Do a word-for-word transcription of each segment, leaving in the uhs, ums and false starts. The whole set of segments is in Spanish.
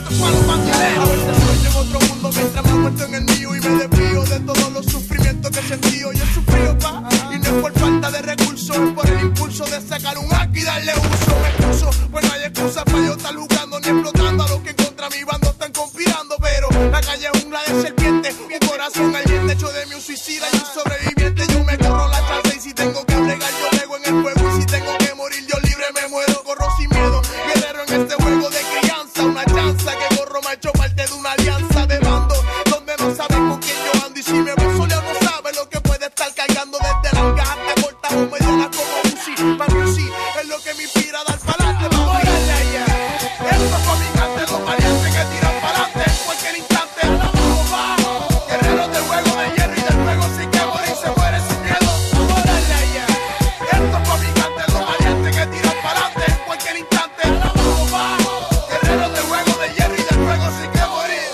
esto es para los bandileros. A veces sueño en otro mundo mientras me acuesto en el mío y me desvío de todos los sufrimientos que he sentido. Yo he sufrido, pa, y no es por falta de recursos, es por el impulso de sacar un hack y darle uso. Me excuso, pues no hay excusa para yo estar jugando ni explotando a los que en contra mi bando están conspirando. Pero la calle es jungla de serpientes, un corazón ardiente hecho de mí un suicida y un sobreviviente. Yo me corro la chance y si tengo que bregar yo pego en el fuego. Y si tengo que morir yo libre me muero, corro sin miedo. Guerrero en este juego de crianza, una chanza que corro me ha hecho parte de una alianza de bando donde no saben con quién yo ando. Y si me ves soleado no sabe lo que puede estar cargando desde las gajas de cortas o medianas como Uzi. Para mí sí es lo que me inspira a dar pa'lante, vamos a darle allá. Esto es pa' mi cante, los valientes que tiran pa'lante en cualquier instante. Vamos bajo, guerreros del juego de hierro y del fuego sin que morir se muere sin miedo. Vamos a darle allá. Esto es pa' mi cante, los valientes que tiran pa'lante en cualquier instante. Vamos bajo, guerreros del juego de hierro y del fuego sin que morir.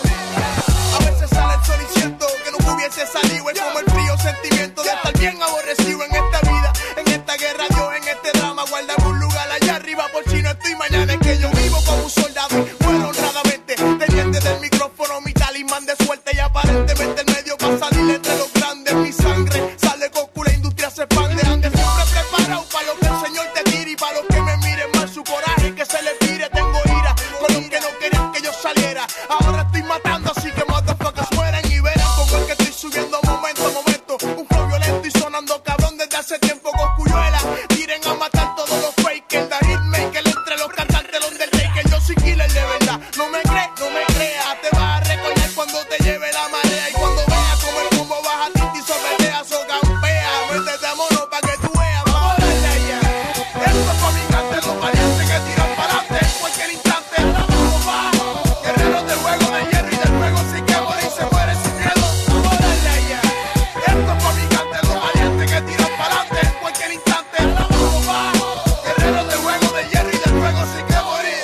A veces sale el sol y siento que nunca hubiese salido. Es como el frío sentimiento de estar bien aborrecido en esta vida, en esta guerra, Dios en este drama. Guardame un lugar allá arriba por si no estoy mañana. Es que yo vivo como un soldado y muero honradamente, teniente del micrófono, mi talismán de suerte y aparentemente el medio para salir entre los grandes. Mi sangre sale con la industria se expande. Ande siempre preparado para lo que el Señor te tire y para los que me miren mal su coraje que se les tire. Tengo ira con los que no querían que yo saliera. Ahora estoy matando así que motherfuckers mueren y verán como es que estoy subiendo momento a momento. Un flow violento y sonando cabrón desde hace tiempo con Cuyuela. Tiren a matar todos los fakers, da hitmaker entre los cantantes, los del taker. Yo soy killer de verdad, no me crees, no me creas. Te vas a recoger cuando te lleve la marea y cuando veas como el combo baja a ti y sometea, so campea. Métete a mono pa' que tú veas, vamos a darle allá. Esto es pa' mi cante, los valientes que tiran pa'lante en cualquier instante. Vamos bajo, guerreros del juego de hierro y del fuego sin que morir se muere sin miedo. Vamos a darle allá. Esto es pa' mi cante, los valientes que tiran pa'lante en cualquier instante. Vamos bajo, guerreros del juego de hierro y del fuego sin que morir.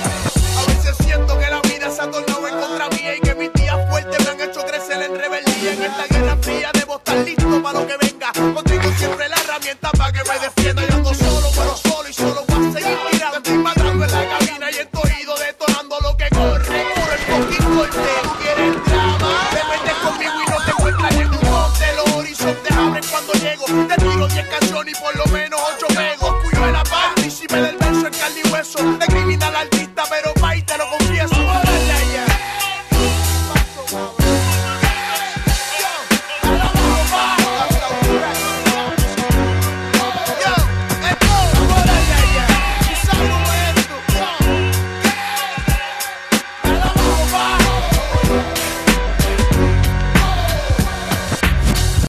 A veces siento que la vida se ha tornado en contra mía y que mis días fuertes me han hecho crecer en rebeldía. En esta guerra fría debo estar listo para lo que venga. Contigo siempre la herramienta para que me defienda. Yo ando solo, pero solo y solo voy a seguir tirando. Estoy matando en la cabina y en tu oído detonando lo que corre. Por el fucking corte, tú quieres drama. Te metes conmigo y no te encuentras en un monte. Los horizontes abren cuando llego. Te tiro diez canciones y por lo menos